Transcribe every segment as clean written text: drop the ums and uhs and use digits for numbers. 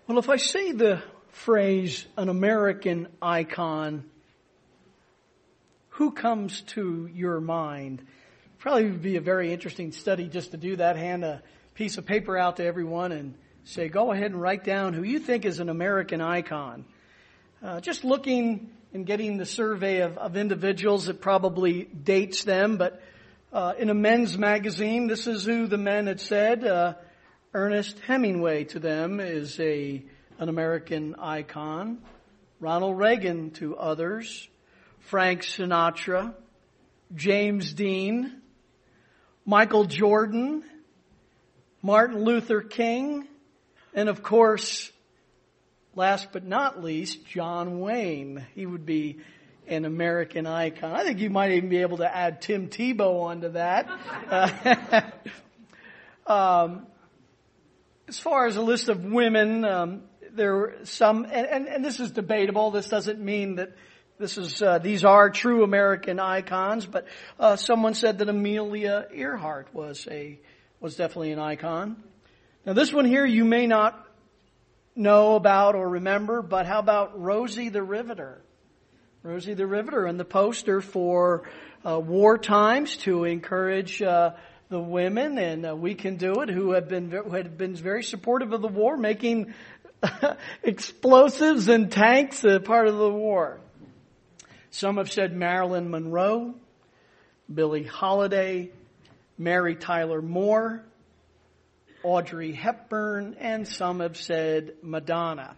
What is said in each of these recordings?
Well, if I say the phrase an American icon, who comes to your mind? Probably would be a very interesting study just to do that. Hand a piece of paper out to everyone and say, go ahead and write down who you think is an American icon. Just looking and getting the survey of individuals, it probably dates them. But in a men's magazine, this is who the men had said. Ernest Hemingway to them is an American icon. Ronald Reagan to others. Frank Sinatra. James Dean. Michael Jordan. Martin Luther King. And of course, last but not least, John Wayne. He would be an American icon. I think you might even be able to add Tim Tebow onto that. As far as a list of women, there were some, and this is debatable. This doesn't mean that these are true American icons, but someone said that Amelia Earhart was definitely an icon. Now this one here you may not know about or remember, but how about Rosie the Riveter? Rosie the Riveter and the poster for war times to encourage the women, and We Can Do It, who had been very supportive of the war, making explosives and tanks a part of the war. Some have said Marilyn Monroe, Billie Holiday, Mary Tyler Moore, Audrey Hepburn, and some have said Madonna.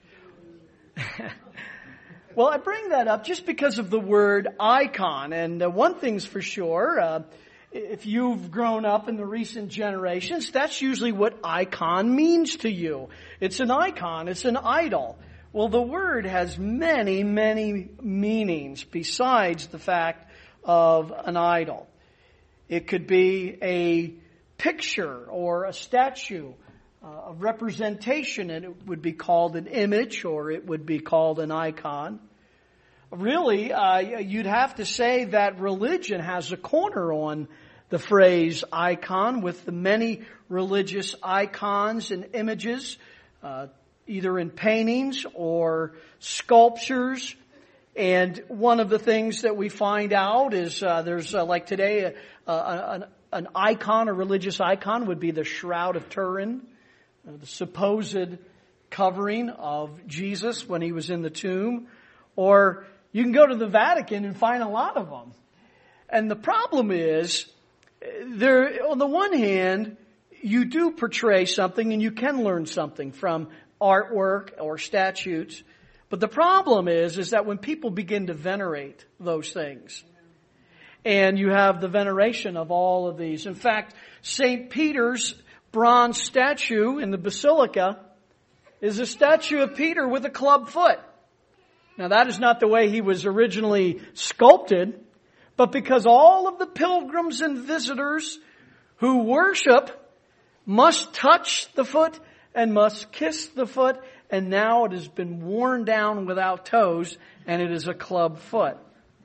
Well, I bring that up just because of the word icon. And one thing's for sure, if you've grown up in the recent generations, that's usually what icon means to you. It's an icon. It's an idol. Well, the word has many, many meanings besides the fact of an idol. It could be a picture or a statue, a representation, and it would be called an image or it would be called an icon. Really, you'd have to say that religion has a corner on the phrase icon, with the many religious icons and images, either in paintings or sculptures. And one of the things that we find out is there's like today an icon, a religious icon would be the Shroud of Turin, the supposed covering of Jesus when he was in the tomb. Or you can go to the Vatican and find a lot of them. And the problem is, on the one hand, you do portray something and you can learn something from artwork or statues. But the problem is that when people begin to venerate those things, and you have the veneration of all of these. In fact, St. Peter's bronze statue in the Basilica is a statue of Peter with a club foot. Now that is not the way he was originally sculpted, but because all of the pilgrims and visitors who worship must touch the foot and must kiss the foot, and now it has been worn down without toes, and it is a club foot.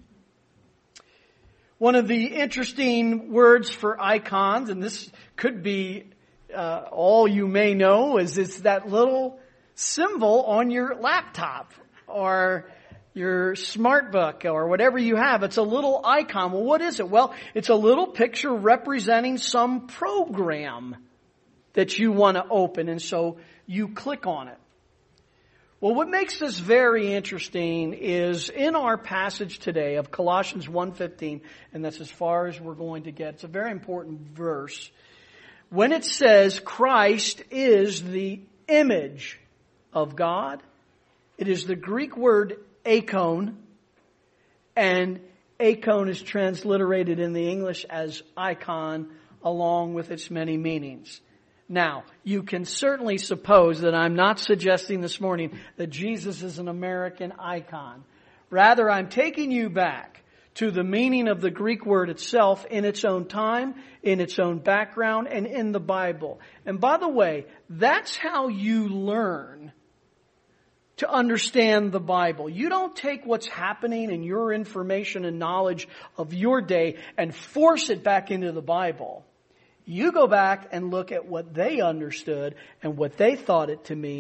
One of the interesting words for icons, and this could be all you may know, is it's that little symbol on your laptop or your smart book or whatever you have. It's a little icon. Well, what is it? Well, it's a little picture representing some program that you want to open, and so you click on it. Well, what makes this very interesting is in our passage today of Colossians 1:15, and that's as far as we're going to get. It's a very important verse. When it says Christ is the image of God, it is the Greek word eikon, and eikon is transliterated in the English as icon, along with its many meanings. Now, you can certainly suppose that I'm not suggesting this morning that Jesus is an American icon. Rather, I'm taking you back to the meaning of the Greek word itself in its own time, in its own background, and in the Bible. And by the way, that's how you learn to understand the Bible. You don't take what's happening in your information and knowledge of your day and force it back into the Bible. You go back and look at what they understood and what they thought it to mean,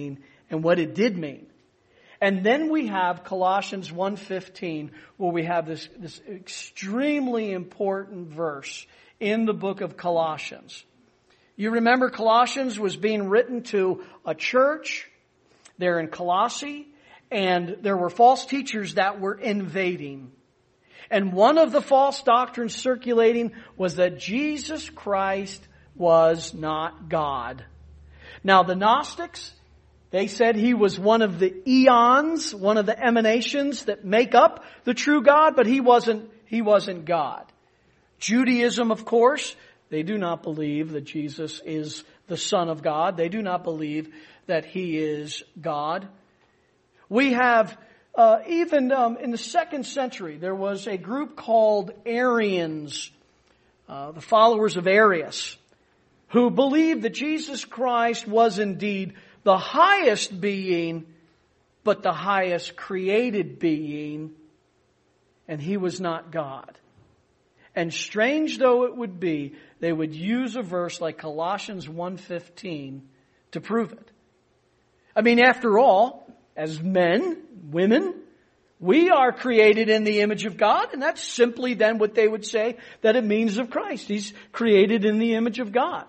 and what it did mean. And then we have Colossians 1:15, where we have this extremely important verse in the book of Colossians. You remember Colossians was being written to a church there in Colossae, and there were false teachers that were invading. And one of the false doctrines circulating was that Jesus Christ was not God. Now the Gnostics, they said he was one of the eons, one of the emanations that make up the true God, but he wasn't God. Judaism, of course, they do not believe that Jesus is the Son of God. They do not believe that He is God. We have, even in the 2nd century, there was a group called Arians, the followers of Arius, who believed that Jesus Christ was indeed the highest being, but the highest created being, and He was not God. And strange though it would be, they would use a verse like Colossians 1:15 to prove it. I mean, after all, as men, women, we are created in the image of God, and that's simply then what they would say that it means of Christ. He's created in the image of God.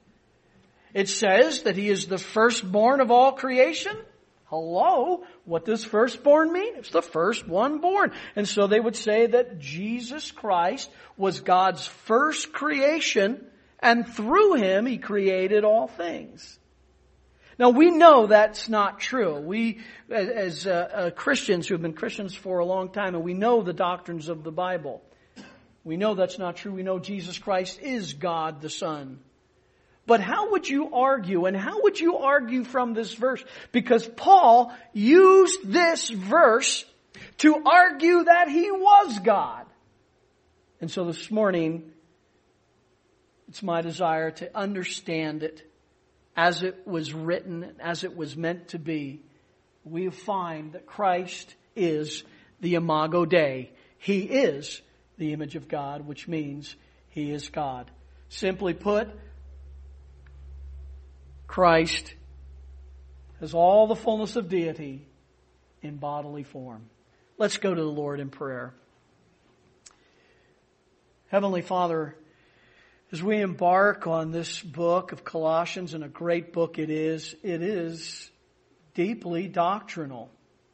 It says that He is the firstborn of all creation. Hello? What does firstborn mean? It's the first one born. And so they would say that Jesus Christ was God's first creation, and through Him He created all things. Now we know that's not true. We, as Christians who have been Christians for a long time, and we know the doctrines of the Bible, we know that's not true. We know Jesus Christ is God the Son. But how would you argue, and how would you argue from this verse? Because Paul used this verse to argue that He was God. And so this morning, it's my desire to understand it as it was written, as it was meant to be. We find that Christ is the Imago Dei. He is the image of God, which means He is God. Simply put, Christ has all the fullness of deity in bodily form. Let's go to the Lord in prayer. Heavenly Father, as we embark on this book of Colossians, and a great book it is deeply doctrinal.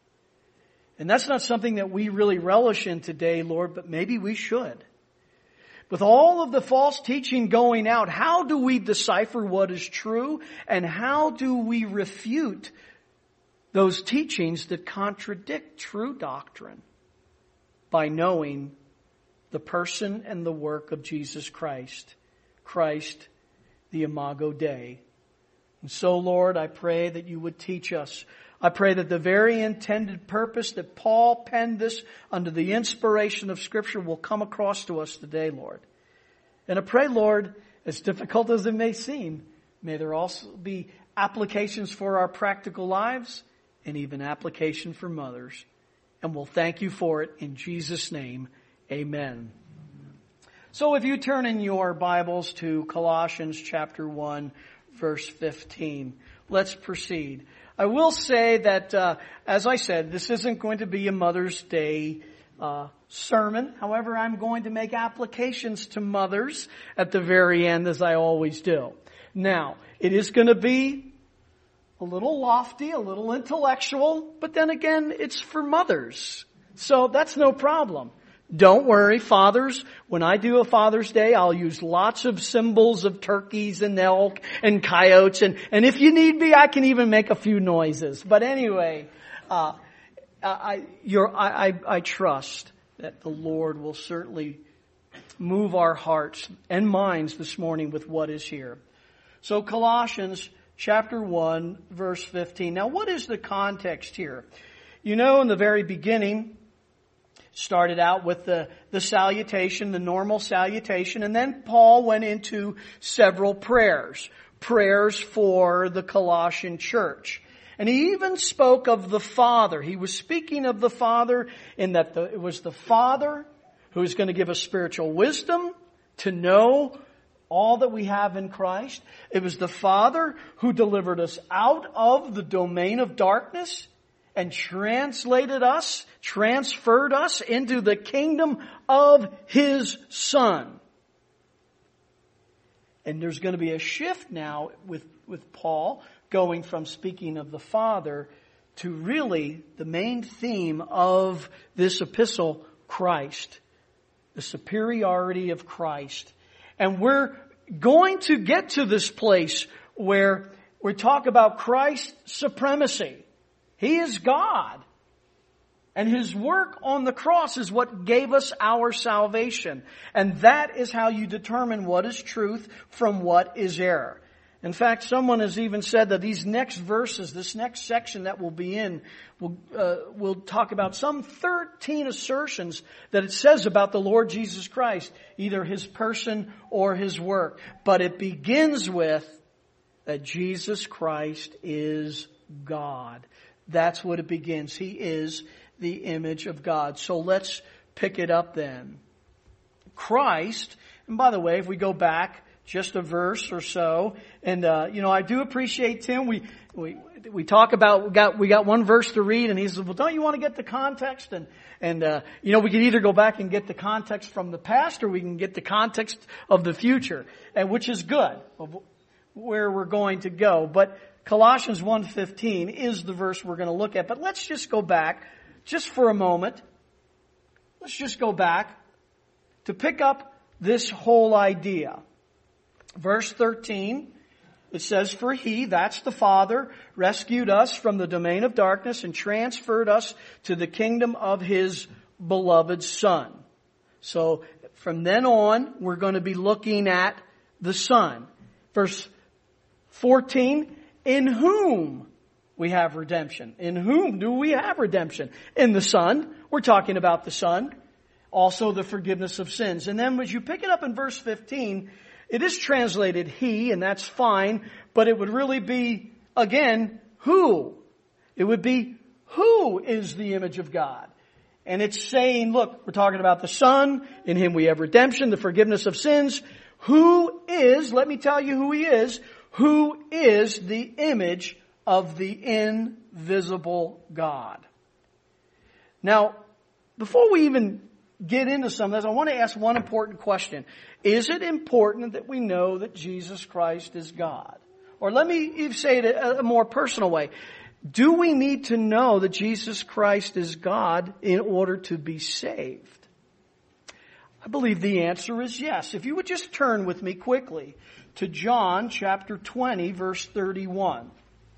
And that's not something that we really relish in today, Lord, but maybe we should. With all of the false teaching going out, how do we decipher what is true? And how do we refute those teachings that contradict true doctrine? By knowing the person and the work of Jesus Christ. Christ, the Imago Dei. And so, Lord, I pray that You would teach us. I pray that the very intended purpose that Paul penned this under the inspiration of Scripture will come across to us today, Lord. And I pray, Lord, as difficult as it may seem, may there also be applications for our practical lives and even application for mothers. And we'll thank You for it in Jesus' name. Amen. So if you turn in your Bibles to Colossians chapter 1, verse 15, let's proceed. I will say that, as I said, this isn't going to be a Mother's Day sermon. However, I'm going to make applications to mothers at the very end, as I always do. Now, it is going to be a little lofty, a little intellectual, but then again, it's for mothers. So that's no problem. Don't worry, fathers, when I do a Father's Day, I'll use lots of symbols of turkeys and elk and coyotes, and if you need me, I can even make a few noises. But anyway, I trust that the Lord will certainly move our hearts and minds this morning with what is here. So Colossians chapter 1, verse 15. Now, what is the context here? You know, in the very beginning, started out with the salutation, the normal salutation, and then Paul went into several prayers for the Colossian church. And he even spoke of the Father. He was speaking of the Father in that it was the Father who is going to give us spiritual wisdom to know all that we have in Christ. It was the Father who delivered us out of the domain of darkness and transferred us into the kingdom of His Son. And there's going to be a shift now with Paul going from speaking of the Father to really the main theme of this epistle, Christ. The superiority of Christ. And we're going to get to this place where we talk about Christ's supremacy. He is God. And His work on the cross is what gave us our salvation. And that is how you determine what is truth from what is error. In fact, someone has even said that these next verses, this next section that we'll be in, will talk about some 13 assertions that it says about the Lord Jesus Christ, either His person or His work. But it begins with that Jesus Christ is God. That's what it begins. He is the image of God. So let's pick it up then. Christ, and by the way, if we go back just a verse or so, and I do appreciate Tim. We talk about we got one verse to read, and he says, "Well, don't you want to get the context?" And we can either go back and get the context from the past, or we can get the context of the future, and which is good of where we're going to go. But Colossians 1:15 is the verse we're going to look at. But let's just go back just for a moment. Let's just go back to pick up this whole idea. Verse 13, it says, "For He," that's the Father, "rescued us from the domain of darkness and transferred us to the kingdom of His beloved Son." So from then on, we're going to be looking at the Son. Verse 14, "In whom we have redemption." In whom do we have redemption? In the Son. We're talking about the Son. Also the forgiveness of sins. And then as you pick it up in verse 15, it is translated He, and that's fine, but it would really be, again, who? It would be, who is the image of God? And it's saying, look, we're talking about the Son, in Him we have redemption, the forgiveness of sins. Who is, let me tell you who He is, who is the image of the invisible God. Now, before we even get into some of this, I want to ask one important question. Is it important that we know that Jesus Christ is God? Or let me even say it a more personal way. Do we need to know that Jesus Christ is God in order to be saved? I believe the answer is yes. If you would just turn with me quickly to John chapter 20, verse 31.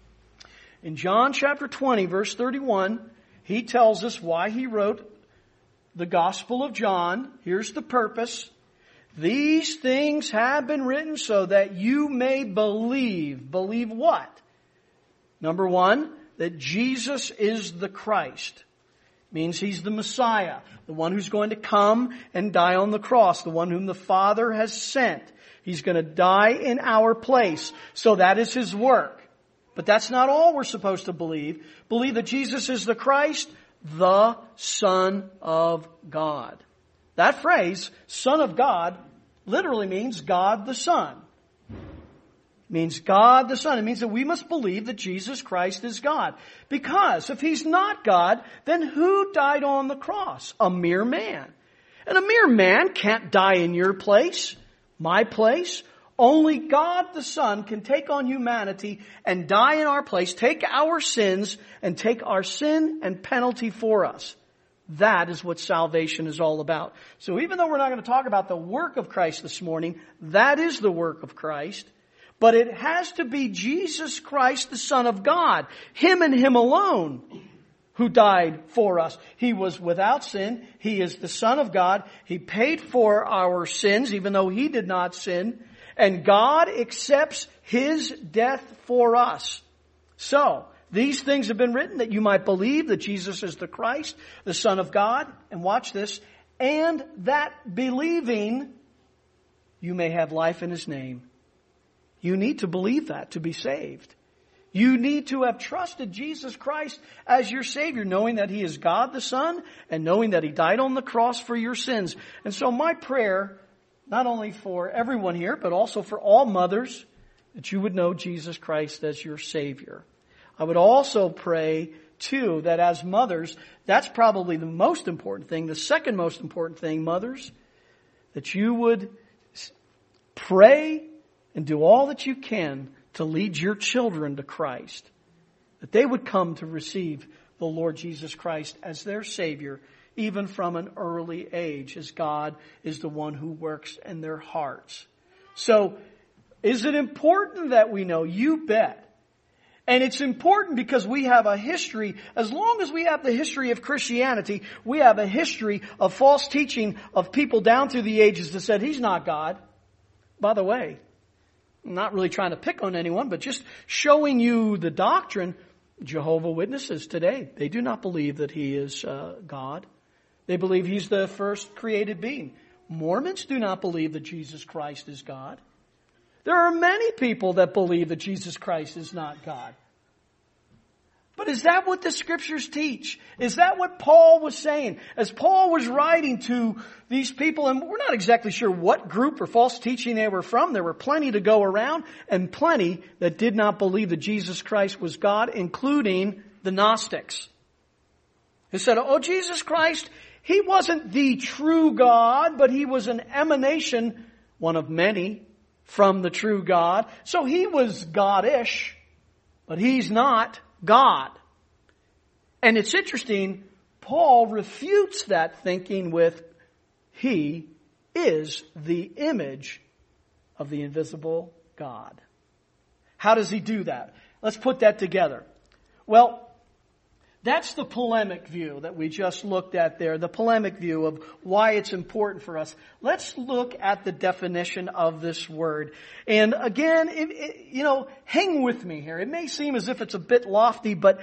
In John chapter 20, verse 31, he tells us why he wrote the Gospel of John. Here's the purpose. "These things have been written so that you may believe." Believe what? Number one, that Jesus is the Christ. Means He's the Messiah, the one who's going to come and die on the cross, the one whom the Father has sent. He's going to die in our place. So that is His work. But that's not all we're supposed to believe. Believe that Jesus is the Christ, the Son of God. That phrase, Son of God, literally means God the Son. It means God the Son. It means that we must believe that Jesus Christ is God. Because if He's not God, then who died on the cross? A mere man. And a mere man can't die in your place, my place. Only God the Son can take on humanity and die in our place, take our sins and take our sin and penalty for us. That is what salvation is all about. So even though we're not going to talk about the work of Christ this morning, that is the work of Christ. But it has to be Jesus Christ, the Son of God, Him and Him alone, who died for us. He was without sin. He is the Son of God. He paid for our sins, even though He did not sin. And God accepts His death for us. So, these things have been written that you might believe that Jesus is the Christ, the Son of God. And watch this. And that believing, you may have life in His name. You need to believe that to be saved. You need to have trusted Jesus Christ as your Savior, knowing that He is God the Son and knowing that He died on the cross for your sins. And so my prayer not only for everyone here, but also for all mothers, that you would know Jesus Christ as your Savior. I would also pray, too, that as mothers, that's probably the most important thing. The second most important thing, mothers, that you would pray and do all that you can to lead your children to Christ. That they would come to receive the Lord Jesus Christ as their Savior, even from an early age, as God is the one who works in their hearts. So, is it important that we know? You bet. And it's important because we have a history, as long as we have the history of Christianity, we have a history of false teaching of people down through the ages that said, He's not God. By the way, I'm not really trying to pick on anyone, but just showing you the doctrine. Jehovah's Witnesses today, they do not believe that He is God. They believe He's the first created being. Mormons do not believe that Jesus Christ is God. There are many people that believe that Jesus Christ is not God. But is that what the Scriptures teach? Is that what Paul was saying? As Paul was writing to these people, and we're not exactly sure what group or false teaching they were from. There were plenty to go around, and plenty that did not believe that Jesus Christ was God, including the Gnostics, who said, oh, Jesus Christ, He wasn't the true God, but He was an emanation, one of many, from the true God. So He was God-ish, but He's not God. And it's interesting, Paul refutes that thinking with, He is the image of the invisible God. How does He do that? Let's put that together. Well, that's the polemic view that we just looked at there, the polemic view of why it's important for us. Let's look at the definition of this word. And again, hang with me here. It may seem as if it's a bit lofty, but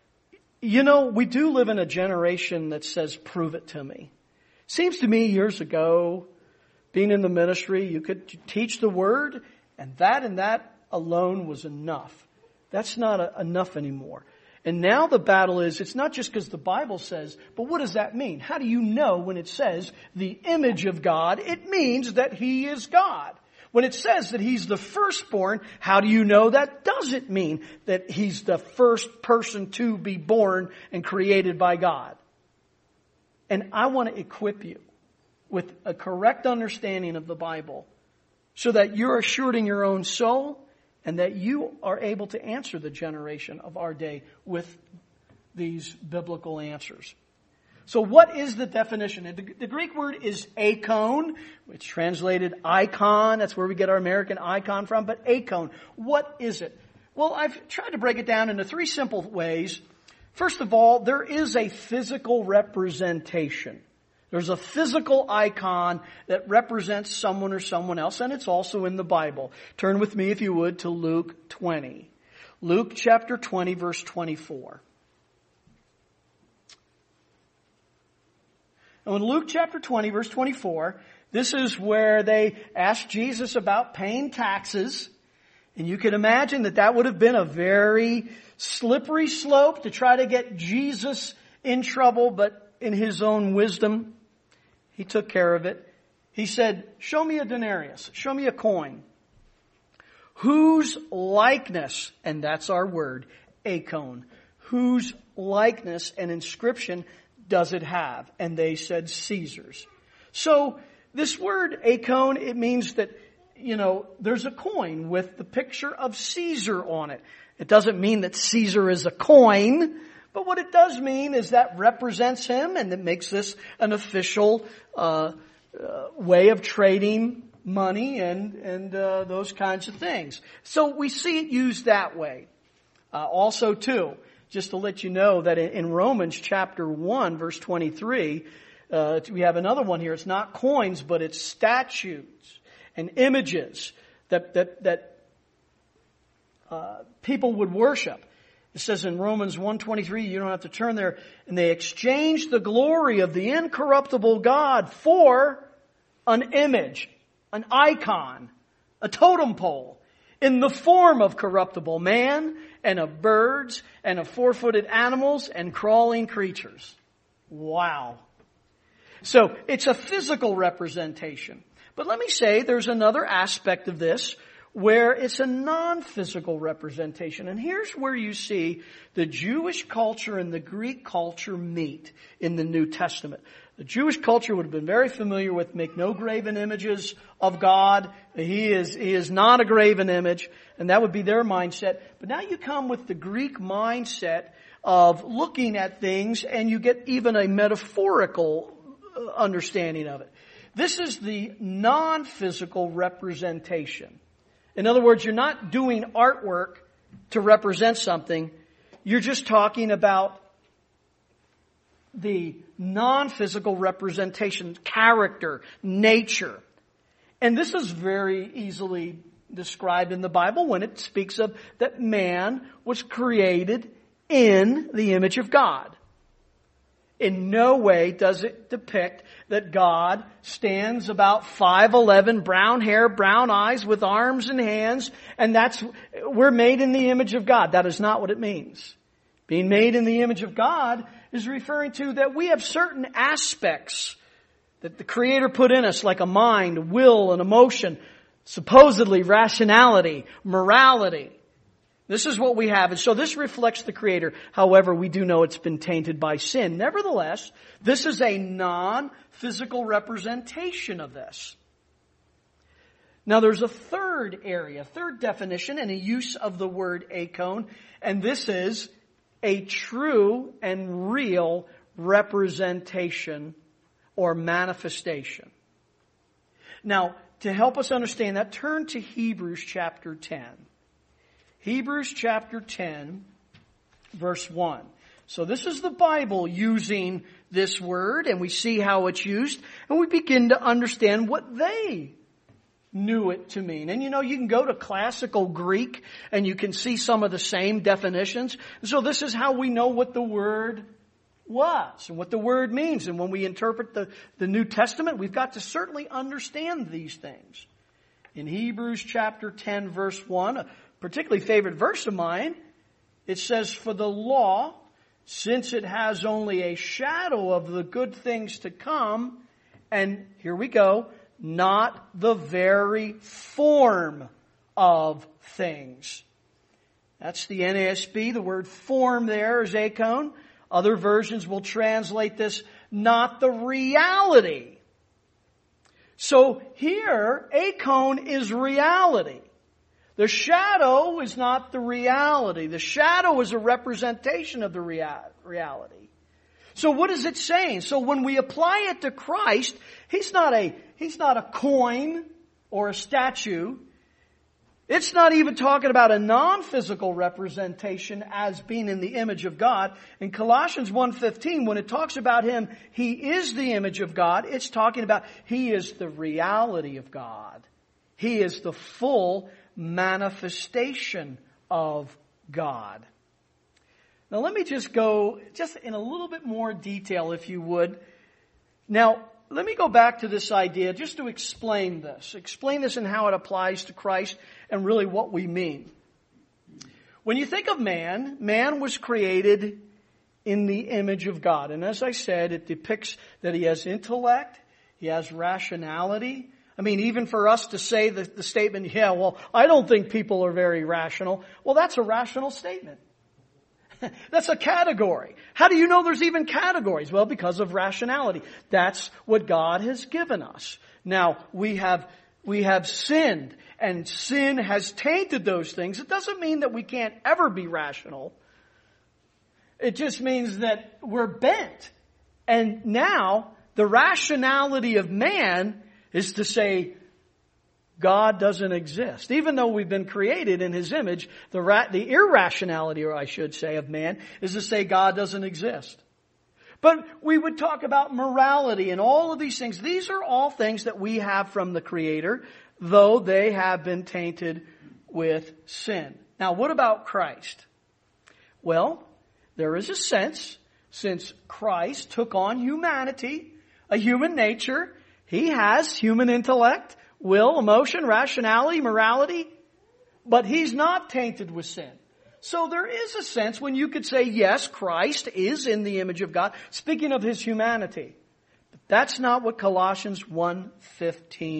we do live in a generation that says, prove it to me. Seems to me years ago, being in the ministry, you could teach the word, and that alone was enough. That's not enough anymore. And now the battle is, it's not just because the Bible says, but what does that mean? How do you know when it says the image of God? It means that He is God. When it says that He's the firstborn, how do you know that doesn't mean that He's the first person to be born and created by God? And I want to equip you with a correct understanding of the Bible so that you're assured in your own soul and that you are able to answer the generation of our day with these biblical answers. So what is the definition? The Greek word is akon, which translated icon. That's where we get our American icon from. But akon, what is it? Well, I've tried to break it down into three simple ways. First of all, there is a physical representation. There's a physical icon that represents someone or someone else, and it's also in the Bible. Turn with me, if you would, to Luke 20. Luke chapter 20, verse 24. And in Luke chapter 20, verse 24, this is where they asked Jesus about paying taxes. And you can imagine that would have been a very slippery slope to try to get Jesus in trouble, but in His own wisdom, He took care of it. He said, show me a denarius, show me a coin. Whose likeness, and that's our word, akon, whose likeness and inscription does it have? And they said Caesar's. So this word akon, it means that, there's a coin with the picture of Caesar on it. It doesn't mean that Caesar is a coin, but what it does mean is that represents him, and it makes this an official way of trading money and those kinds of things. So we see it used that way. Also, too, just to let you know that in Romans chapter 1, verse 23, we have another one here. It's not coins, but it's statues and images that people would worship. It says in Romans 1:23, you don't have to turn there, and they exchanged the glory of the incorruptible God for an image, an icon, a totem pole, in the form of corruptible man and of birds and of four-footed animals and crawling creatures. Wow. So it's a physical representation. But let me say there's another aspect of this where it's a non-physical representation. And here's where you see the Jewish culture and the Greek culture meet in the New Testament. The Jewish culture would have been very familiar with make no graven images of God. He is not a graven image, and that would be their mindset. But now you come with the Greek mindset of looking at things, and you get even a metaphorical understanding of it. This is the non-physical representation. In other words, you're not doing artwork to represent something. You're just talking about the non-physical representation, character, nature. And this is very easily described in the Bible when it speaks of that man was created in the image of God. In no way does it depict that God stands about 5'11", brown hair, brown eyes, with arms and hands, and we're made in the image of God. That is not what it means. Being made in the image of God is referring to that we have certain aspects that the Creator put in us, like a mind, will, and emotion, supposedly rationality, morality. This is what we have. And so this reflects the Creator. However, we do know it's been tainted by sin. Nevertheless, this is a non-physical representation of this. Now there's a third area, third definition and a use of the word eikon. And this is a true and real representation or manifestation. Now, to help us understand that, turn to Hebrews chapter 10. Hebrews chapter 10, verse 1. So this is the Bible using this word, and we see how it's used, and we begin to understand what they knew it to mean. And you know, you can go to classical Greek, and you can see some of the same definitions. So this is how we know what the word was and what the word means. And when we interpret the New Testament, we've got to certainly understand these things. In Hebrews chapter 10, verse 1, a particularly favorite verse of mine, it says, "For the law, since it has only a shadow of the good things to come," and here we go, "not the very form of things." That's the NASB. The word form there is eikon. Other versions will translate this, "not the reality." So here, eikon is reality. The shadow is not the reality. The shadow is a representation of the reality. So what is it saying? So when we apply it to Christ, He's not a coin or a statue. It's not even talking about a non-physical representation as being in the image of God. In Colossians 1:15, when it talks about Him, He is the image of God, it's talking about He is the reality of God. He is the full manifestation of God. Now let me just go in a little bit more detail, if you would. Now, let me go back to this idea just to explain this. Explain this and how it applies to Christ and really what we mean. When you think of man, man was created in the image of God. And as I said, it depicts that he has intellect, he has rationality. I mean, even for us to say the statement, yeah, well, I don't think people are very rational. Well, that's a rational statement. That's a category. How do you know there's even categories? Well, because of rationality. That's what God has given us. Now, we have sinned, and sin has tainted those things. It doesn't mean that we can't ever be rational. It just means that we're bent. And now, the rationality of man is to say, God doesn't exist. Even though we've been created in His image, the irrationality, or I should say, of man is to say God doesn't exist. But we would talk about morality and all of these things. These are all things that we have from the Creator, though they have been tainted with sin. Now, what about Christ? Well, there is a sense, since Christ took on humanity, a human nature, He has human intellect, will, emotion, rationality, morality, but He's not tainted with sin. So there is a sense when you could say, yes, Christ is in the image of God, speaking of His humanity. But that's not what Colossians 1:15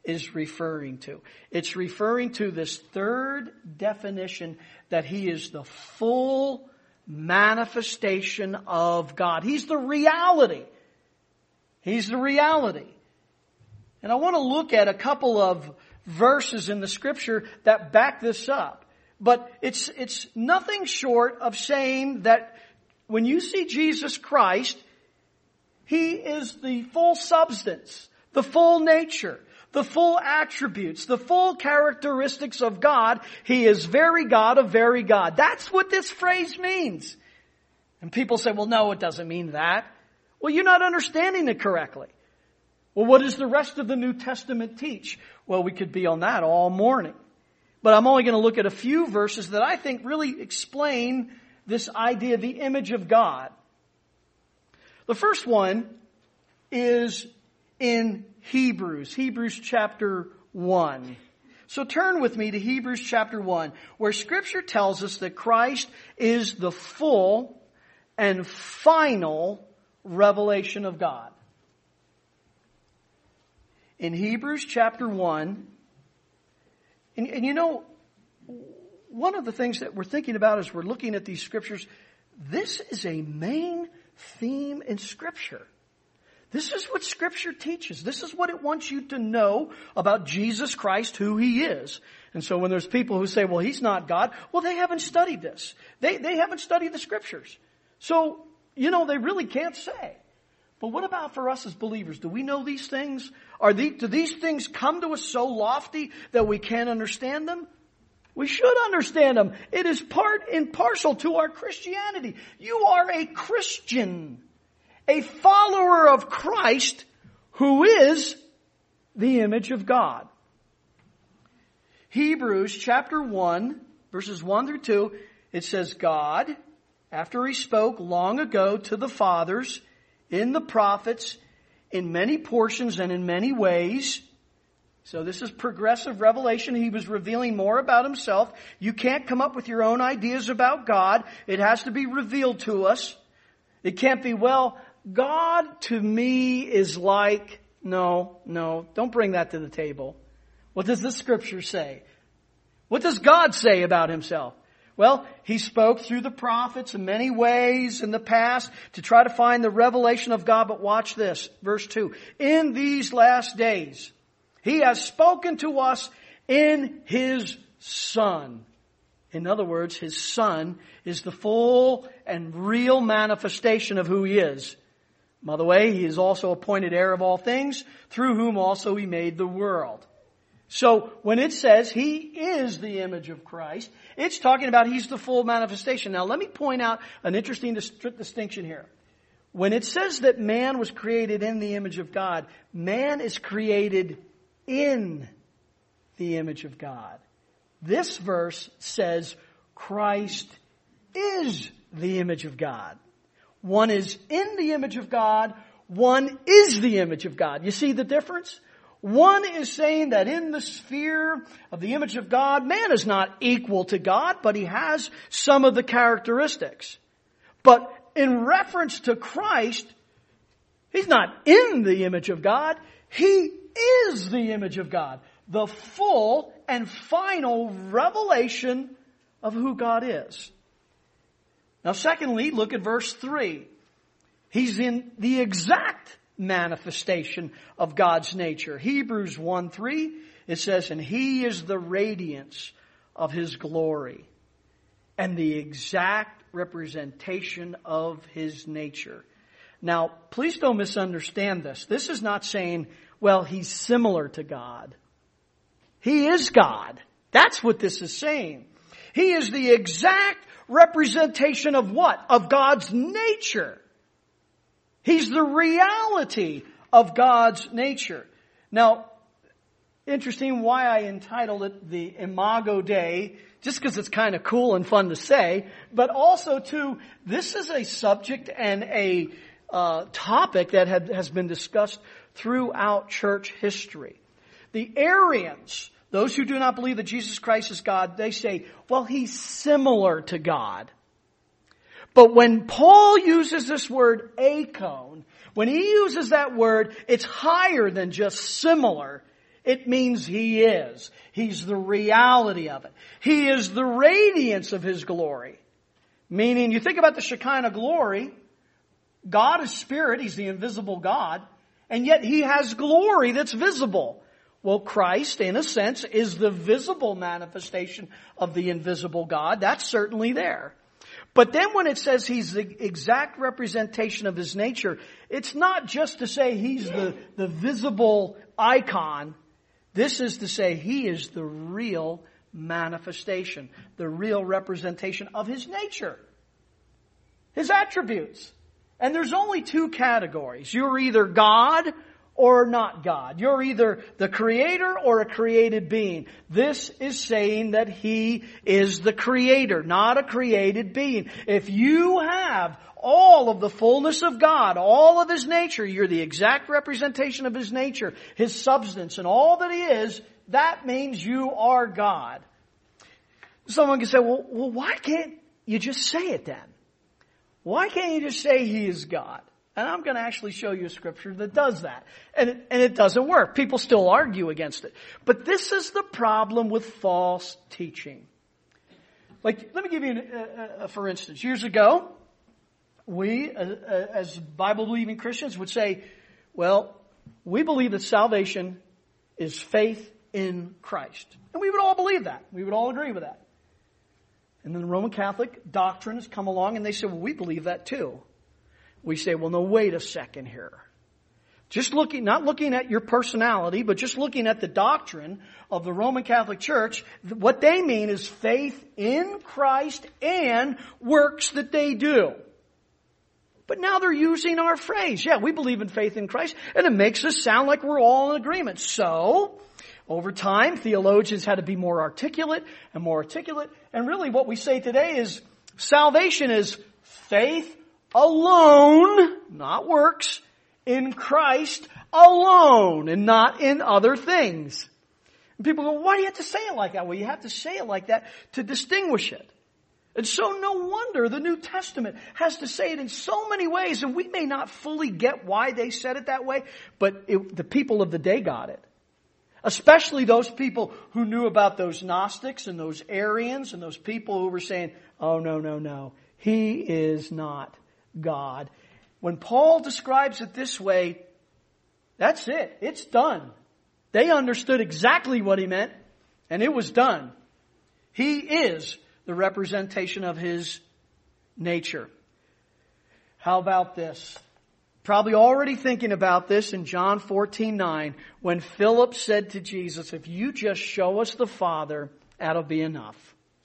is referring to. It's referring to this third definition that He is the full manifestation of God. He's the reality. He's the reality. And I want to look at a couple of verses in the Scripture that back this up. But it's nothing short of saying that when you see Jesus Christ, He is the full substance, the full nature, the full attributes, the full characteristics of God. He is very God of very God. That's what this phrase means. And people say, well, no, it doesn't mean that. Well, you're not understanding it correctly. Well, what does the rest of the New Testament teach? Well, we could be on that all morning. But I'm only going to look at a few verses that I think really explain this idea of the image of God. The first one is in Hebrews chapter 1. So turn with me to Hebrews chapter 1, where Scripture tells us that Christ is the full and final revelation of God. In Hebrews chapter 1, and you know, one of the things that we're thinking about as we're looking at these Scriptures, this is a main theme in Scripture. This is what Scripture teaches. This is what it wants you to know about Jesus Christ, who He is. And so when there's people who say, well, He's not God, well, they haven't studied this. They haven't studied the Scriptures. So, you know, they really can't say. But what about for us as believers? Do we know these things? Do these things come to us so lofty that we can't understand them? We should understand them. It is part and parcel to our Christianity. You are a Christian, a follower of Christ who is the image of God. Hebrews chapter 1, verses 1 through 2, it says, God, after He spoke long ago to the fathers in the prophets, in many portions and in many ways. So this is progressive revelation. He was revealing more about Himself. You can't come up with your own ideas about God. It has to be revealed to us. It can't be, well, God to me is like, no, don't bring that to the table. What does the Scripture say? What does God say about Himself? Well, He spoke through the prophets in many ways in the past to try to find the revelation of God. But watch this, verse 2. In these last days, He has spoken to us in His Son. In other words, His Son is the full and real manifestation of who He is. By the way, He is also appointed heir of all things, through whom also He made the world. So when it says He is the image of Christ, it's talking about He's the full manifestation. Now let me point out an interesting distinction here. When it says that man was created in the image of God, man is created in the image of God. This verse says Christ is the image of God. One is in the image of God. One is the image of God. You see the difference? One is saying that in the sphere of the image of God, man is not equal to God, but he has some of the characteristics. But in reference to Christ, He's not in the image of God. He is the image of God. The full and final revelation of who God is. Now secondly, look at verse 3. He's in the exact manifestation of God's nature. Hebrews 1:3, it says, and He is the radiance of His glory and the exact representation of His nature. Now, please don't misunderstand this. This is not saying, well, He's similar to God. He is God. That's what this is saying. He is the exact representation of what? Of God's nature. He's the reality of God's nature. Now, interesting why I entitled it the Imago Dei, just because it's kind of cool and fun to say, but also too, this is a subject and a topic that has been discussed throughout church history. The Arians, those who do not believe that Jesus Christ is God, they say, well, He's similar to God. But when Paul uses this word akon, when he uses that word, it's higher than just similar. It means He is. He's the reality of it. He is the radiance of His glory. Meaning, you think about the Shekinah glory, God is spirit, He's the invisible God, and yet He has glory that's visible. Well, Christ, in a sense, is the visible manifestation of the invisible God. That's certainly there. But then when it says He's the exact representation of His nature, it's not just to say He's the visible icon. This is to say He is the real manifestation, the real representation of His nature, His attributes. And there's only two categories. You're either God or not God. You're either the creator or a created being. This is saying that He is the creator, not a created being. If you have all of the fullness of God, all of His nature, you're the exact representation of His nature, His substance, and all that He is, that means you are God. Someone can say, well, why can't you just say it then? Why can't you just say He is God? And I'm going to actually show you a scripture that does that. And it doesn't work. People still argue against it. But this is the problem with false teaching. Like, let me give you for instance. Years ago, we, as Bible-believing Christians, would say, well, we believe that salvation is faith in Christ. And we would all believe that. We would all agree with that. And then the Roman Catholic doctrine has come along and they say, well, we believe that too. We say, well, no, wait a second here. Not looking at your personality, but just looking at the doctrine of the Roman Catholic Church, what they mean is faith in Christ and works that they do. But now they're using our phrase. Yeah, we believe in faith in Christ, and it makes us sound like we're all in agreement. So, over time, theologians had to be more articulate. And really what we say today is salvation is faith alone, not works, in Christ alone, and not in other things. And people go, why do you have to say it like that? Well, you have to say it like that to distinguish it. And so no wonder the New Testament has to say it in so many ways, and we may not fully get why they said it that way, but the people of the day got it. Especially those people who knew about those Gnostics and those Arians and those people who were saying, oh, no, He is not God. When Paul describes it this way, that's it. It's done. They understood exactly what he meant, and it was done. He is the representation of His nature. How about this? Probably already thinking about this in John 14:9, when Philip said to Jesus, if you just show us the Father, that'll be enough.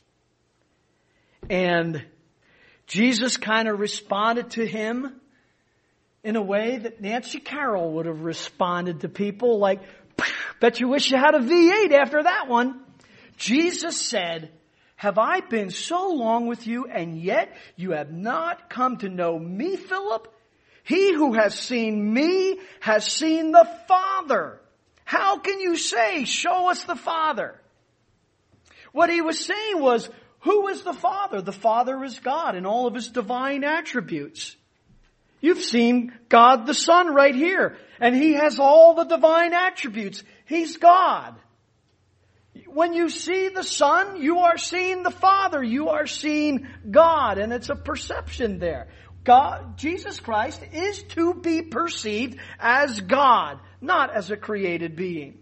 And Jesus kind of responded to him in a way that Nancy Carroll would have responded to people like, bet you wish you had a V8 after that one. Jesus said, have I been so long with you, and yet you have not come to know me, Philip? He who has seen me has seen the Father. How can you say, show us the Father? What he was saying was, who is the Father? The Father is God in all of His divine attributes. You've seen God the Son right here, and He has all the divine attributes. He's God. When you see the Son, you are seeing the Father. You are seeing God, and it's a perception there. God, Jesus Christ, is to be perceived as God, not as a created being.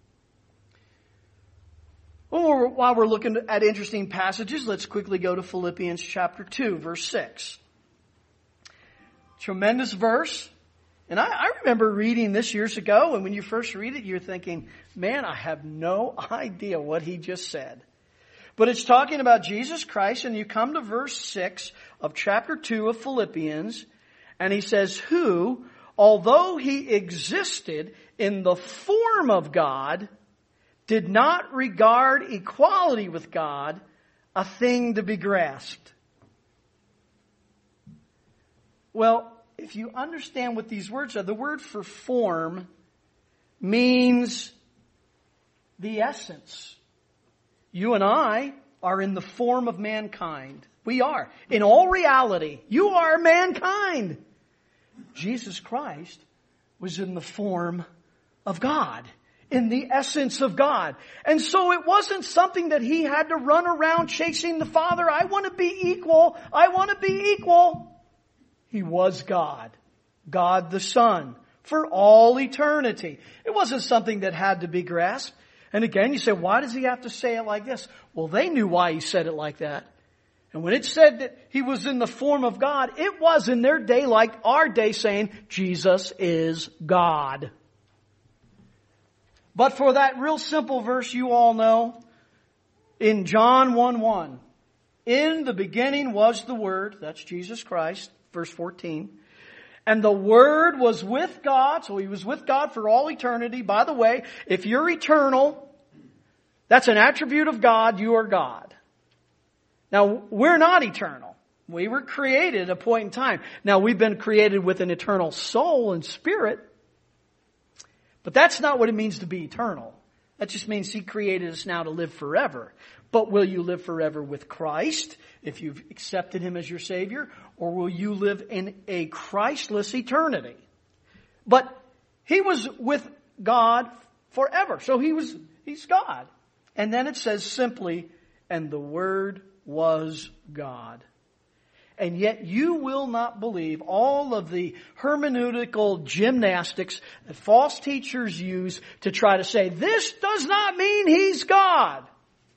While we're looking at interesting passages, let's quickly go to Philippians chapter 2, verse 6. Tremendous verse. And I remember reading this years ago, and when you first read it, you're thinking, man, I have no idea what he just said. But it's talking about Jesus Christ, and you come to verse 6 of chapter 2 of Philippians, and he says, who, although He existed in the form of God, did not regard equality with God a thing to be grasped. Well, if you understand what these words are, the word for form means the essence. You and I are in the form of mankind. We are. In all reality, you are mankind. Jesus Christ was in the form of God. in the essence of God. And so it wasn't something that he had to run around chasing the Father. I want to be equal. I want to be equal. He was God. God the Son. For all eternity. It wasn't something that had to be grasped. And again, you say, why does he have to say it like this? Well, they knew why he said it like that. And when it said that he was in the form of God, it was in their day like our day saying, Jesus is God. But for that real simple verse you all know, in John 1:1, in the beginning was the Word, that's Jesus Christ, verse 14. And the Word was with God, so he was with God for all eternity. By the way, if you're eternal, that's an attribute of God, you are God. Now, we're not eternal. We were created at a point in time. Now, we've been created with an eternal soul and spirit. But that's not what it means to be eternal. That just means he created us now to live forever. But will you live forever with Christ if you've accepted him as your Savior? Or will you live in a Christless eternity? But he was with God forever. So he's God. And then it says simply, and the Word was God. And yet you will not believe all of the hermeneutical gymnastics that false teachers use to try to say, this does not mean he's God.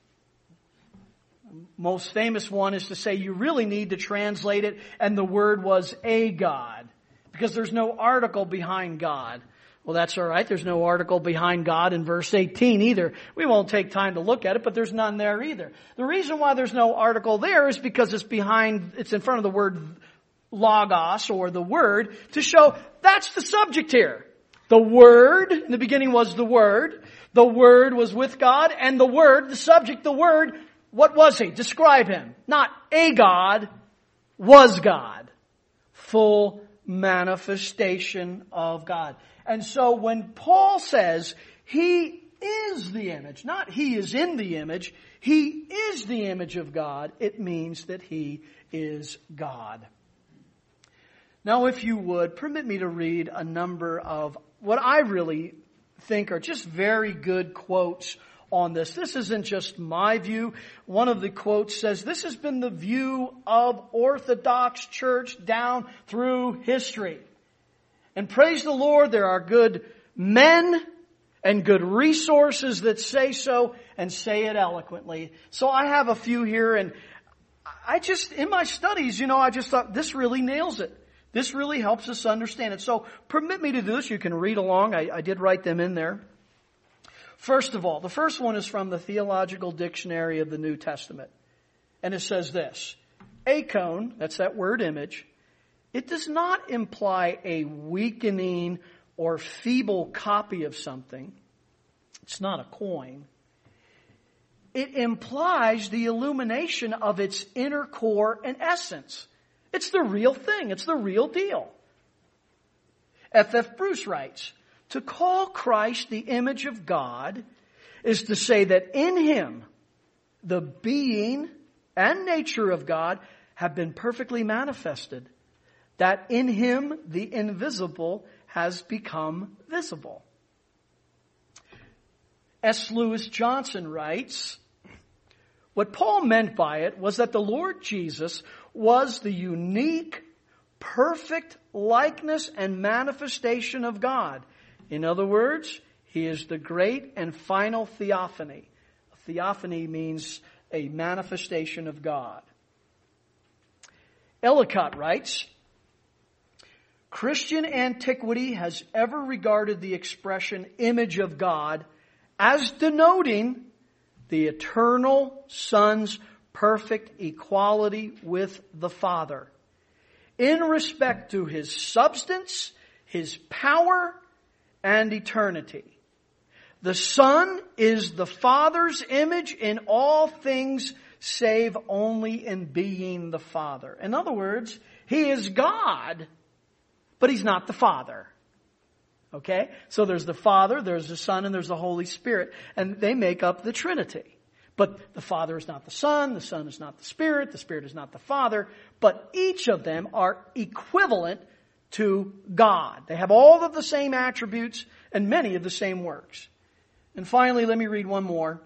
Most famous one is to say you really need to translate it, and the word was a God, because there's no article behind God. Well, that's all right. There's no article behind God in verse 18 either. We won't take time to look at it, but there's none there either. The reason why there's no article there is because it's in front of the word logos, or the word, to show that's the subject here. The Word, in the beginning was the Word. The Word was with God, and the Word, the subject, the Word, what was he? Describe him. Not a God, was God. Full manifestation of God. And so when Paul says he is the image, not he is in the image, he is the image of God, it means that he is God. Now, if you would, permit me to read a number of what I really think are just very good quotes on this. This isn't just my view. One of the quotes says, this has been the view of Orthodox Church down through history. And praise the Lord, there are good men and good resources that say so and say it eloquently. So I have a few here, and in my studies, I just thought this really nails it. This really helps us understand it. So permit me to do this. You can read along. I did write them in there. First of all, the first one is from the Theological Dictionary of the New Testament. And it says this, eikon, that's that word image, it does not imply a weakening or feeble copy of something. It's not a coin. It implies the illumination of its inner core and essence. It's the real thing. It's the real deal. F.F. Bruce writes, to call Christ the image of God is to say that in him, the being and nature of God have been perfectly manifested. That in him, the invisible has become visible. S. Lewis Johnson writes, what Paul meant by it was that the Lord Jesus was the unique, perfect likeness and manifestation of God. In other words, he is the great and final theophany. A theophany means a manifestation of God. Ellicott writes, Christian antiquity has ever regarded the expression image of God as denoting the eternal Son's perfect equality with the Father in respect to his substance, his power, and eternity. The Son is the Father's image in all things save only in being the Father. In other words, he is God, but he's not the Father. Okay? So there's the Father, there's the Son, and there's the Holy Spirit. And they make up the Trinity. But the Father is not the Son is not the Spirit is not the Father. But each of them are equivalent to God. They have all of the same attributes and many of the same works. And finally, let me read one more.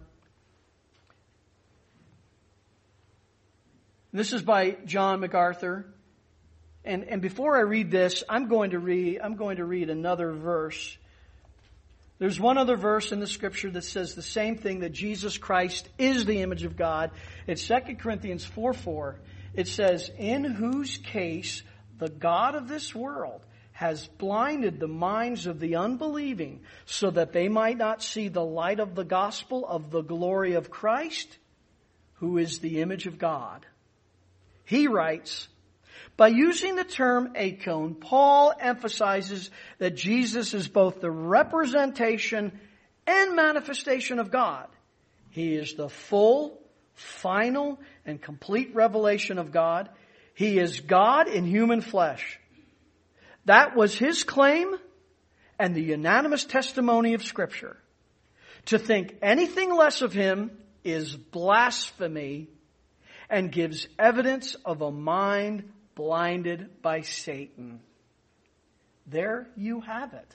This is by John MacArthur. And before I read this, I'm going to read another verse. There's one other verse in the Scripture that says the same thing, that Jesus Christ is the image of God. It's 2 Corinthians 4:4. It says, "In whose case the God of this world has blinded the minds of the unbelieving, so that they might not see the light of the gospel of the glory of Christ, who is the image of God." He writes, by using the term eikon, Paul emphasizes that Jesus is both the representation and manifestation of God. He is the full, final, and complete revelation of God. He is God in human flesh. That was his claim and the unanimous testimony of Scripture. To think anything less of him is blasphemy and gives evidence of a mind blinded by Satan. There you have it.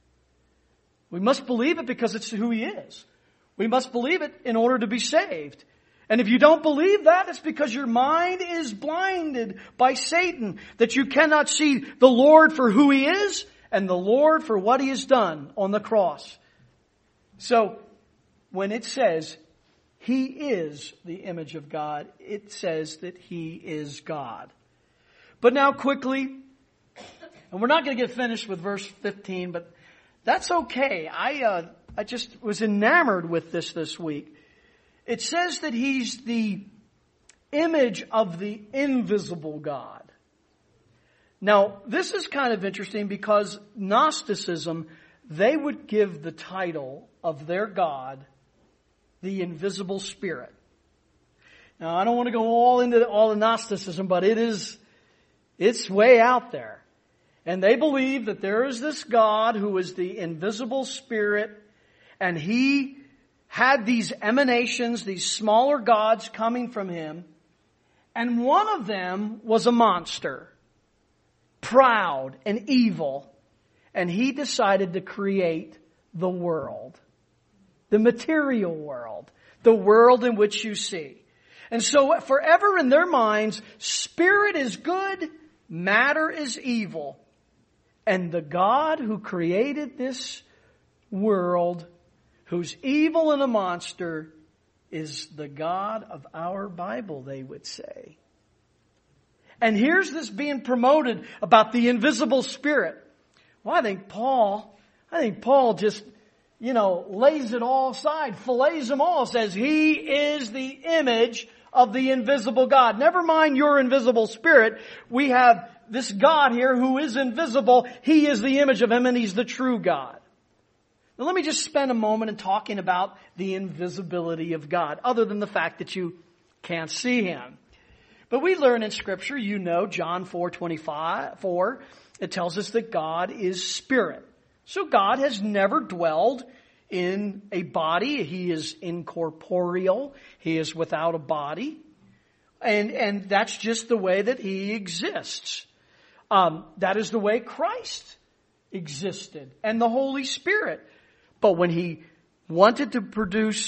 We must believe it because it's who he is. We must believe it in order to be saved. And if you don't believe that, it's because your mind is blinded by Satan, that you cannot see the Lord for who he is and the Lord for what he has done on the cross. So, when it says he is the image of God, it says that he is God. But now quickly, and we're not going to get finished with verse 15, but that's okay. I just was enamored with this week. It says that he's the image of the invisible God. Now, this is kind of interesting because Gnosticism, they would give the title of their God the invisible spirit. Now, I don't want to go all into all the Gnosticism, but it's way out there. And they believe that there is this God who is the invisible spirit, and he had these emanations, these smaller gods coming from him, and one of them was a monster, proud and evil, and he decided to create the world, the material world, the world in which you see. And so forever in their minds, spirit is good, matter is evil. And the God who created this world, who's evil and a monster, is the God of our Bible, they would say. And here's this being promoted about the invisible spirit. Well, I think Paul just, lays it all aside, fillets them all, says he is the image of the invisible God. Never mind your invisible spirit. We have this God here who is invisible. He is the image of him, and he's the true God. Now let me just spend a moment in talking about the invisibility of God, other than the fact that you can't see him. But we learn in Scripture, John 4:25, it tells us that God is spirit. So God has never dwelled in a body. He is incorporeal. He is without a body. And that's just the way that he exists. That is the way Christ existed and the Holy Spirit. But when he wanted to produce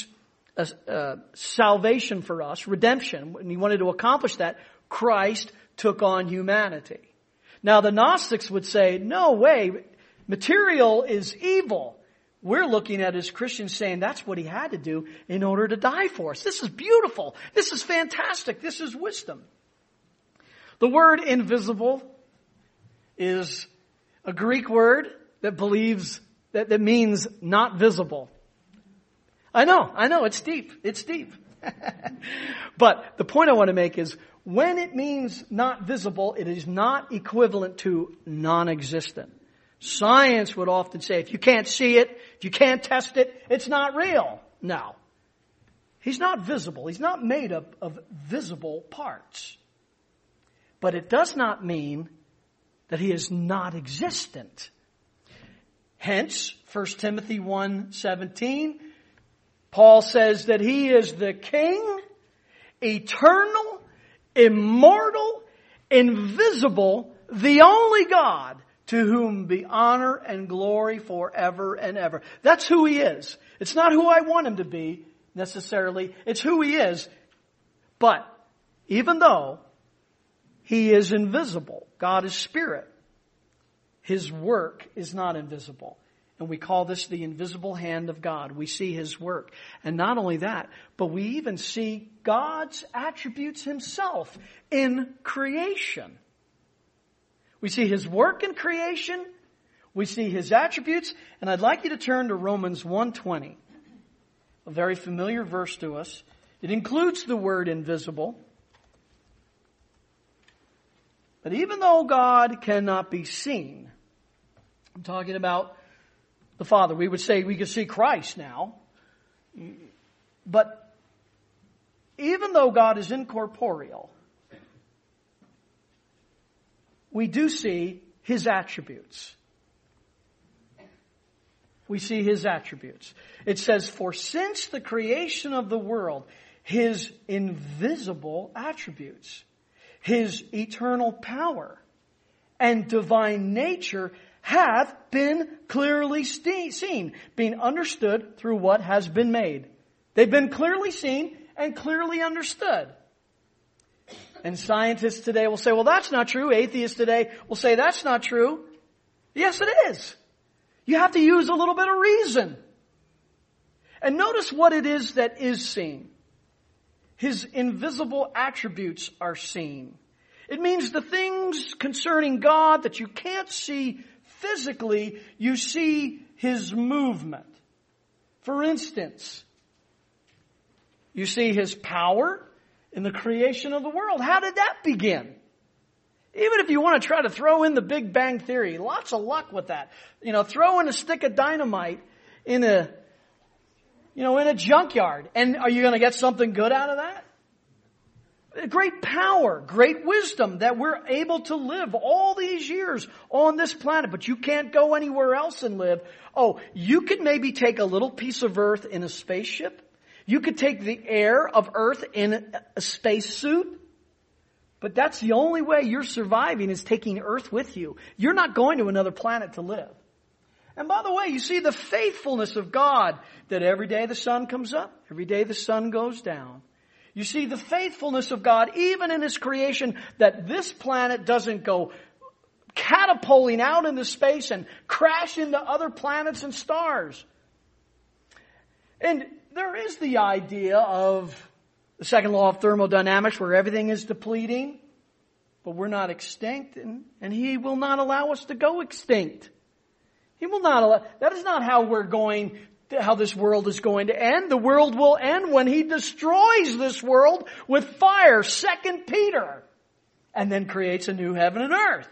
salvation for us, redemption, when he wanted to accomplish that, Christ took on humanity. Now the Gnostics would say, no way, material is evil. We're looking at as Christians saying that's what he had to do in order to die for us. This is beautiful. This is fantastic. This is wisdom. The word invisible is a Greek word that means not visible. I know, it's deep. It's deep. But the point I want to make is when it means not visible, it is not equivalent to non-existent. Science would often say, if you can't see it, if you can't test it, it's not real. No. He's not visible. He's not made up of visible parts. But it does not mean that he is not existent. Hence, 1 Timothy 1:17, Paul says that he is the King, eternal, immortal, invisible, the only God, to whom be honor and glory forever and ever. That's who He is. It's not who I want Him to be necessarily. It's who He is. But even though He is invisible, God is spirit, His work is not invisible. And we call this the invisible hand of God. We see His work. And not only that, but we even see God's attributes Himself in creation. We see His work in creation. We see His attributes. And I'd like you to turn to Romans 1:20, a very familiar verse to us. It includes the word invisible. But even though God cannot be seen, I'm talking about the Father. We would say we could see Christ now. But even though God is incorporeal, we do see His attributes. We see His attributes. It says, for since the creation of the world, His invisible attributes, His eternal power and divine nature have been clearly seen, being understood through what has been made. They've been clearly seen and clearly understood. And scientists today will say, well, that's not true. Atheists today will say that's not true. Yes, it is. You have to use a little bit of reason. And notice what it is that is seen. His invisible attributes are seen. It means the things concerning God that you can't see physically, you see His movement. For instance, you see His power in the creation of the world. How did that begin? Even if you want to try to throw in the Big Bang Theory, lots of luck with that. Throw in a stick of dynamite in a junkyard. And are you going to get something good out of that? Great power, great wisdom that we're able to live all these years on this planet, but you can't go anywhere else and live. Oh, you could maybe take a little piece of Earth in a spaceship. You could take the air of Earth in a spacesuit. But that's the only way you're surviving, is taking Earth with you. You're not going to another planet to live. And by the way, you see the faithfulness of God, that every day the sun comes up, every day the sun goes down. You see the faithfulness of God, even in His creation, that this planet doesn't go catapulting out into space and crash into other planets and stars. And there is the idea of the second law of thermodynamics, where everything is depleting, but we're not extinct, and He will not allow us to go extinct. He will not allow. That is not how this world is going to end. The world will end when He destroys this world with fire, 2 Peter, and then creates a new heaven and earth.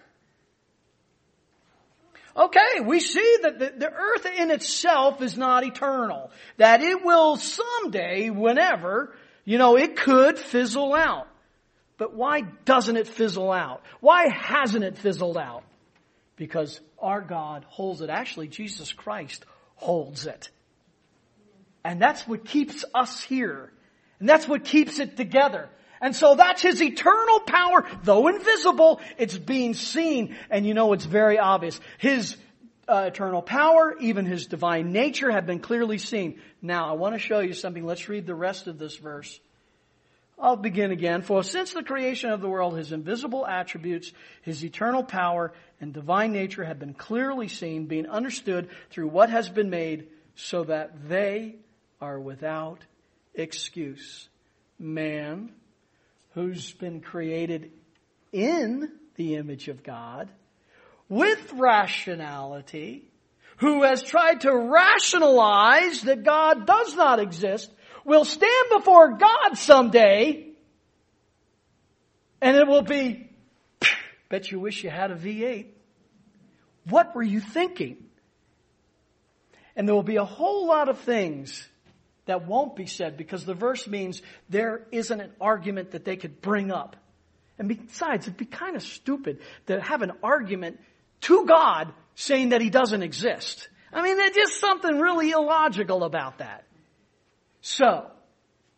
Okay, we see that the earth in itself is not eternal. That it will someday, whenever, it could fizzle out. But why doesn't it fizzle out? Why hasn't it fizzled out? Because our God holds it. Actually, Jesus Christ holds it. And that's what keeps us here. And that's what keeps it together. And so that's His eternal power. Though invisible, it's being seen. And it's very obvious. His eternal power, even His divine nature, have been clearly seen. Now, I want to show you something. Let's read the rest of this verse. I'll begin again. For since the creation of the world, His invisible attributes, His eternal power, and divine nature have been clearly seen, being understood through what has been made, so that they are without excuse. Man, who's been created in the image of God, with rationality, who has tried to rationalize that God does not exist, will stand before God someday, and it will be, bet you wish you had a V8. What were you thinking? And there will be a whole lot of things that won't be said, because the verse means there isn't an argument that they could bring up. And besides, it'd be kind of stupid to have an argument to God saying that He doesn't exist. I mean, there's just something really illogical about that. So,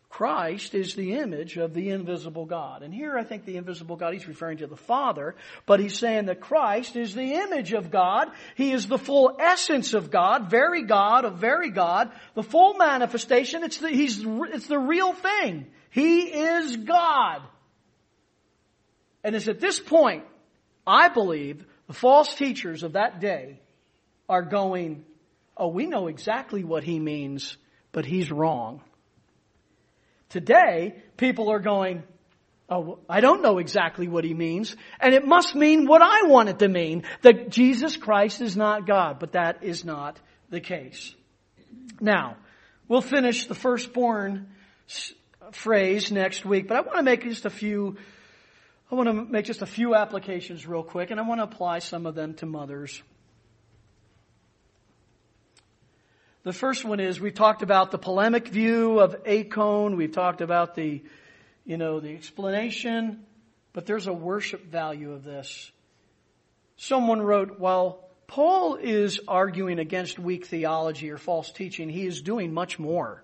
Christ is the image of the invisible God. And here I think the invisible God, he's referring to the Father, but he's saying that Christ is the image of God. He is the full essence of God, very God of very God, the full manifestation. It's the real thing. He is God. And it's at this point, I believe, the false teachers of that day are going, oh, we know exactly what he means, but he's wrong. Today, people are going, oh, I don't know exactly what he means, and it must mean what I want it to mean, that Jesus Christ is not God, but that is not the case. Now, we'll finish the firstborn phrase next week, but I want to make just a few applications real quick, and I want to apply some of them to mothers. The first one is, we've talked about the polemic view of Achan. We've talked about the explanation, but there's a worship value of this. Someone wrote, while Paul is arguing against weak theology or false teaching, he is doing much more.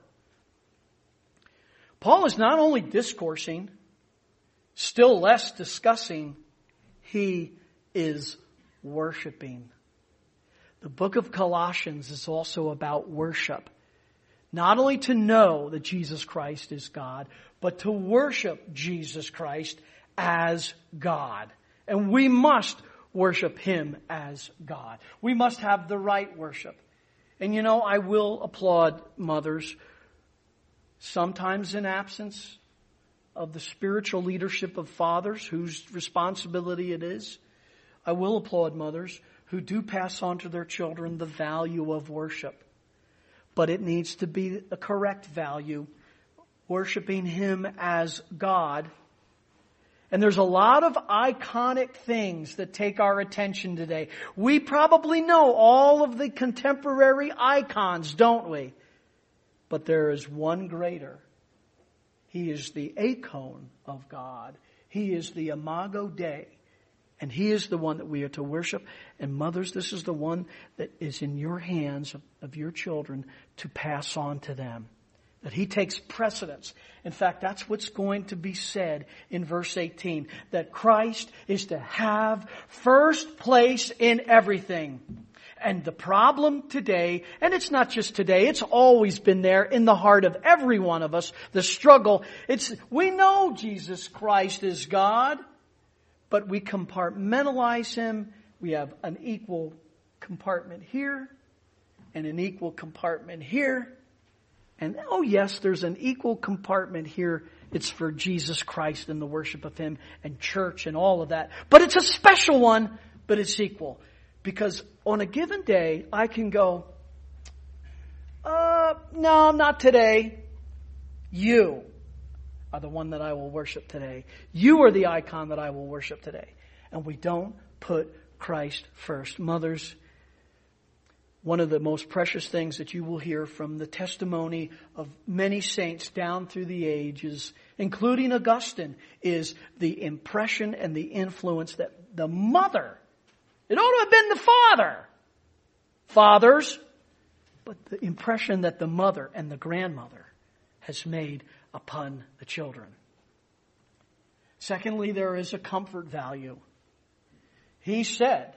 Paul is not only discoursing, still less discussing, he is worshiping. The book of Colossians is also about worship. Not only to know that Jesus Christ is God, but to worship Jesus Christ as God. And we must worship him as God. We must have the right worship. And I will applaud mothers, sometimes in absence of the spiritual leadership of fathers, whose responsibility it is. I will applaud mothers who do pass on to their children the value of worship. But it needs to be a correct value, worshiping him as God. And there's a lot of iconic things that take our attention today. We probably know all of the contemporary icons, don't we? But there is one greater. He is the Achan of God. He is the Imago Dei. And he is the one that we are to worship. And mothers, this is the one that is in your hands of your children to pass on to them. That he takes precedence. In fact, that's what's going to be said in verse 18. That Christ is to have first place in everything. And the problem today, and it's not just today, it's always been there in the heart of every one of us, the struggle. We know Jesus Christ is God, but we compartmentalize him. We have an equal compartment here and an equal compartment here. And oh yes, there's an equal compartment here. It's for Jesus Christ and the worship of him and church and all of that. But it's a special one, but it's equal. Because on a given day, I can go, no, not today. You are the one that I will worship today. You are the icon that I will worship today. And we don't put Christ first. Mothers, one of the most precious things that you will hear from the testimony of many saints down through the ages, including Augustine, is the impression and the influence that the mother, it ought to have been the father, fathers, but the impression that the mother and the grandmother has made upon the children. Secondly, there is a comfort value. He said,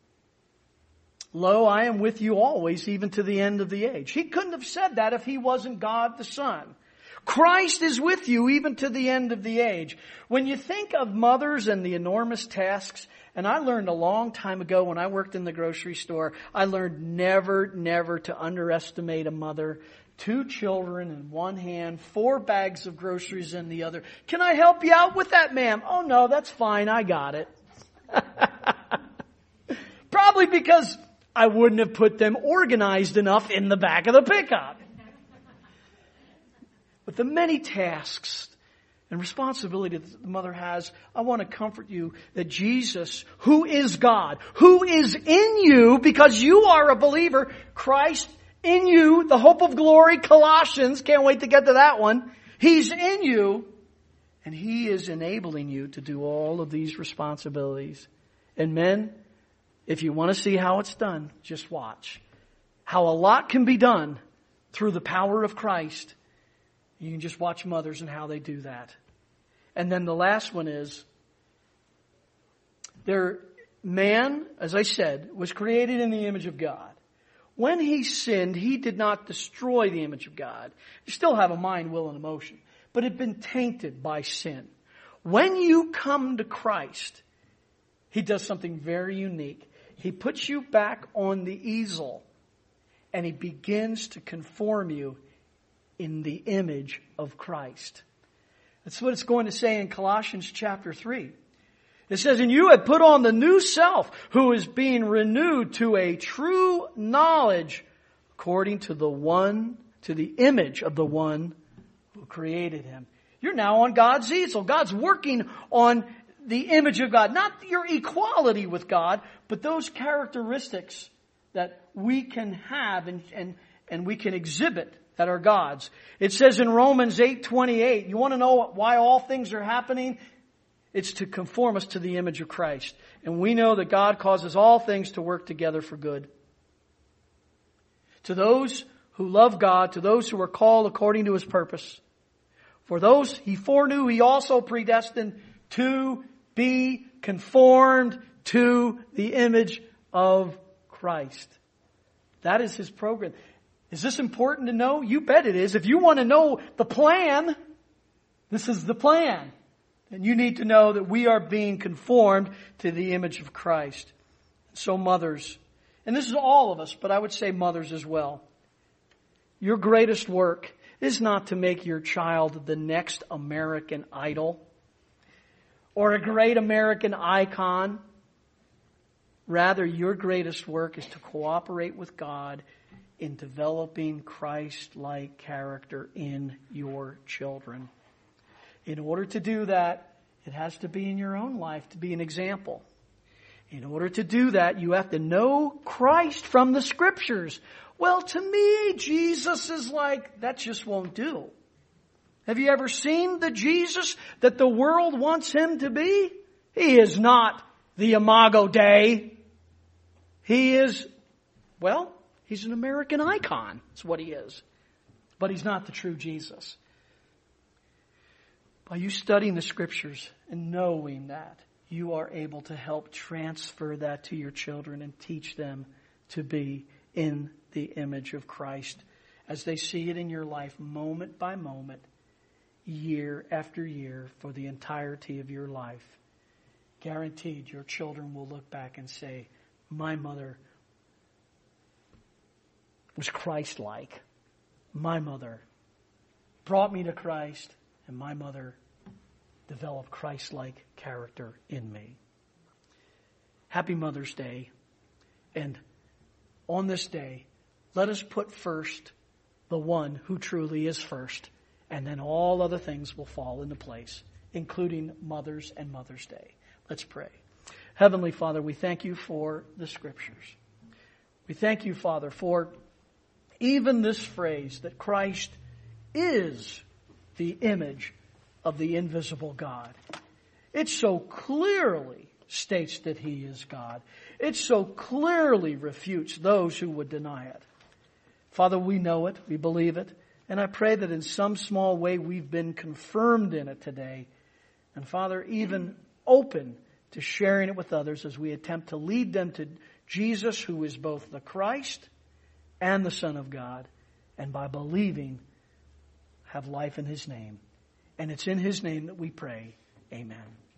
lo, I am with you always, even to the end of the age. He couldn't have said that if he wasn't God the Son. Christ is with you even to the end of the age. When you think of mothers and the enormous tasks, and I learned a long time ago when I worked in the grocery store, I learned never to underestimate a mother. 2 children in one hand, 4 bags of groceries in the other. Can I help you out with that, ma'am? Oh no, that's fine, I got it. Probably because I wouldn't have put them organized enough in the back of the pickup. But the many tasks and responsibility that the mother has, I want to comfort you that Jesus, who is God, who is in you because you are a believer, Christ in you, the hope of glory, Colossians, can't wait to get to that one. He's in you and he is enabling you to do all of these responsibilities. And men, if you want to see how it's done, just watch. How a lot can be done through the power of Christ You can just watch mothers and how they do that. And then the last one is, man, as I said, was created in the image of God. When he sinned, he did not destroy the image of God. You still have a mind, will, and emotion, but it had been tainted by sin. When you come to Christ, he does something very unique. He puts you back on the easel, and he begins to conform you in the image of Christ. That's what it's going to say in Colossians chapter 3. It says, and you have put on the new self, who is being renewed to a true knowledge according to the image of the one who created him. You're now on God's easel. God's working on the image of God. Not your equality with God, but those characteristics that we can have and we can exhibit that are God's. It says in Romans 8:28, you want to know why all things are happening? It's to conform us to the image of Christ. And we know that God causes all things to work together for good. To those who love God, to those who are called according to his purpose. For those he foreknew, he also predestined to be conformed to the image of Christ. That is his program. Is this important to know? You bet it is. If you want to know the plan, this is the plan. And you need to know that we are being conformed to the image of Christ. So mothers, and this is all of us, but I would say mothers as well. Your greatest work is not to make your child the next American Idol or a great American icon. Rather, your greatest work is to cooperate with God in developing Christ-like character in your children. In order to do that, it has to be in your own life to be an example. In order to do that, you have to know Christ from the Scriptures. Well, to me, Jesus is like, that just won't do. Have you ever seen the Jesus that the world wants him to be? He is not the Imago Dei. He is, well, he's an American icon. That's what he is. But he's not the true Jesus. By you studying the Scriptures and knowing that, you are able to help transfer that to your children and teach them to be in the image of Christ as they see it in your life moment by moment, year after year, for the entirety of your life. Guaranteed your children will look back and say, my mother was Christ-like. My mother brought me to Christ, and my mother developed Christ-like character in me. Happy Mother's Day. And on this day, let us put first the one who truly is first, and then all other things will fall into place, including mothers and Mother's Day. Let's pray. Heavenly Father, we thank you for the Scriptures. We thank you, Father, for even this phrase that Christ is the image of the invisible God. It so clearly states that he is God. It so clearly refutes those who would deny it. Father, we know it, we believe it, and I pray that in some small way we've been confirmed in it today. And Father, even open to sharing it with others as we attempt to lead them to Jesus, who is both the Christ and the Son of God, and by believing, have life in his name. And it's in his name that we pray. Amen.